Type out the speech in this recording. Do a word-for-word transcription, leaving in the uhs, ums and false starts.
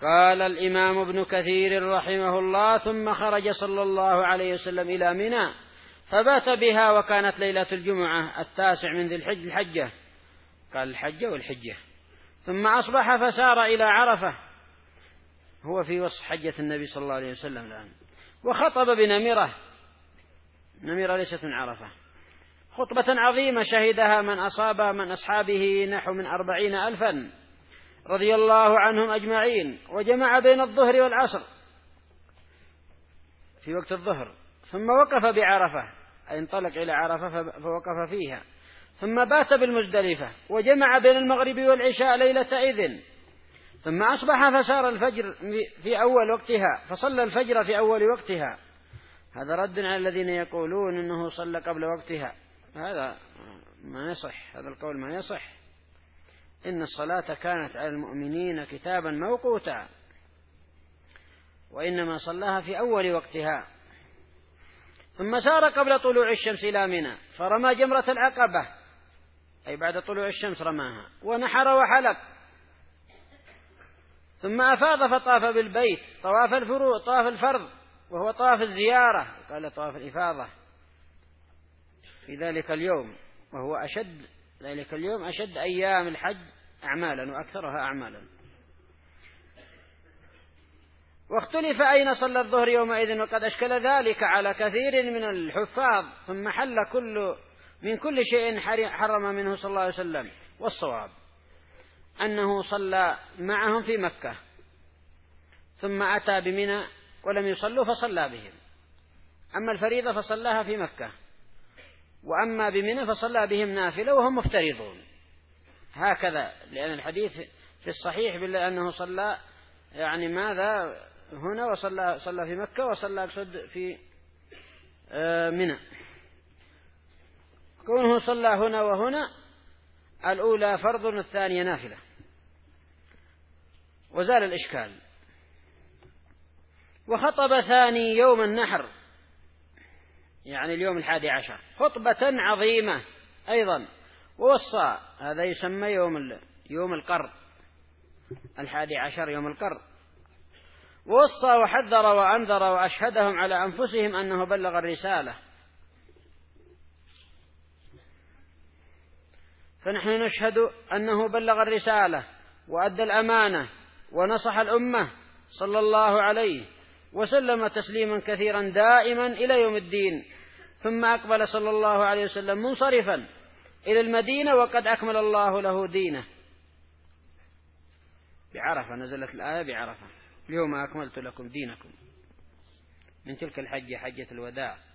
قال الإمام ابن كثير رحمه الله: ثم خرج صلى الله عليه وسلم إلى منى فبات بها، وكانت ليلة الجمعة التاسع من ذي الحج الحجة، قال الحجة والحجة. ثم أصبح فسار إلى عرفة، هو في وصف حجة النبي صلى الله عليه وسلم الآن، وخطب بنمرة، نمرة ليست من عرفة، خطبة عظيمة شهدها من أصابها من أصحابه نحو من أربعين ألفا رضي الله عنهم أجمعين، وجمع بين الظهر والعصر في وقت الظهر، ثم وقف بعرفة، أي انطلق إلى عرفة فوقف فيها، ثم بات بالمزدلفة، وجمع بين المغرب والعشاء ليلة إذن، ثم أصبح فسار الفجر في أول وقتها، فصلى الفجر في أول وقتها. هذا رد على الذين يقولون إنه صلى قبل وقتها، هذا ما يصح، هذا القول ما يصح. إن الصلاة كانت على المؤمنين كتابا موقوتا، وإنما صلاها في أول وقتها. ثم سار قبل طلوع الشمس إلى منى فرمى جمرة العقبة، أي بعد طلوع الشمس رماها، ونحر وحلق، ثم أفاض فطاف بالبيت طواف الفروض، طواف الفرض، وهو طواف الزيارة، قال طواف الإفاضة في ذلك اليوم، وهو أشد ذلك اليوم أشد أيام الحج أعمالا وأكثرها أعمالا. واختلف أين صلى الظهر يومئذ، وقد أشكل ذلك على كثير من الحفاظ، ثم حل كل من كل شيء حرم منه صلى الله عليه وسلم. والصواب أنه صلى معهم في مكة، ثم أتى بمنى ولم يصلوا فصلى بهم، أما الفريضة فصلاها في مكة، وأما بمنى فصلى بهم نافلة وهم مفترضون، هكذا، لأن الحديث في الصحيح بالله أنه صلى يعني ماذا هنا، وصلى صلى في مكة، وصلى أقصد في منى. كونه صلى هنا وهنا، الأولى فرض والثانية نافلة، وزال الإشكال. وخطب ثاني يوم النحر، يعني اليوم الحادي عشر، خطبة عظيمة أيضا، ووصى، هذا يسمى يوم يوم القر، الحادي عشر يوم القر، ووصى وحذر وأنذر وأشهدهم على أنفسهم أنه بلغ الرسالة. فنحن نشهد أنه بلغ الرسالة وأدى الأمانة ونصح الأمة صلى الله عليه وسلم تسليما كثيرا دائما إلى يوم الدين. ثم أقبل صلى الله عليه وسلم منصرفا إلى المدينة وقد أكمل الله له دينه. بعرفة نزلت الآية بعرفة: اليوم أكملت لكم دينكم، من تلك الحجة حجة الوداع.